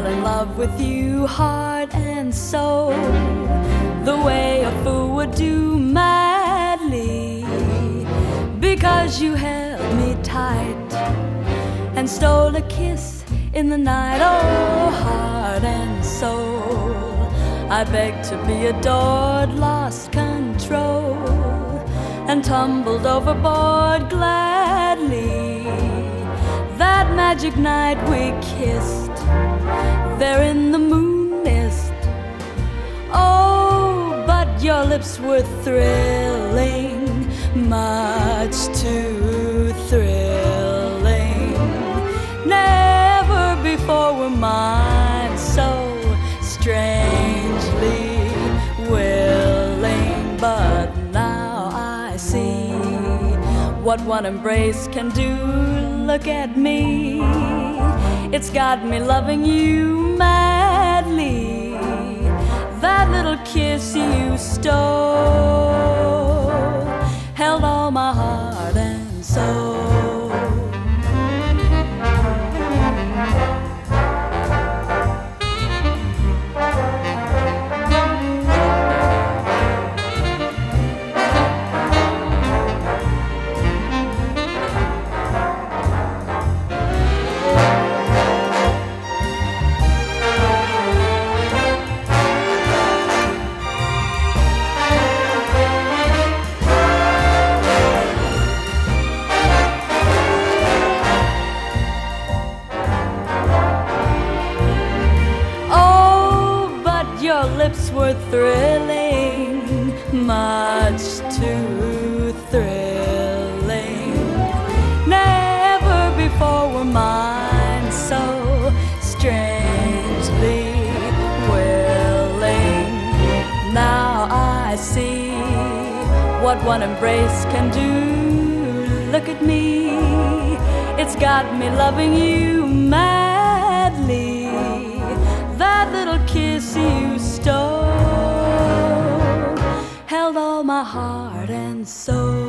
in love with you, heart and soul, the way a fool would do madly, because you held me tight and stole a kiss in the night. Oh, heart and soul, I begged to be adored, lost control, and tumbled overboard gladly. That magic night we kissed there in the moon mist. Oh, but your lips were thrilling, much too thrilling. Never before were mine so strangely willing, but now I see what one embrace can do. Look at me, it's got me loving you madly. That little kiss you stole held all my heart and soul. Your lips were thrilling, much too thrilling. Never before were mine so strangely willing. Now I see what one embrace can do. Look at me, it's got me loving you madly. That little kiss you stole held all my heart and soul.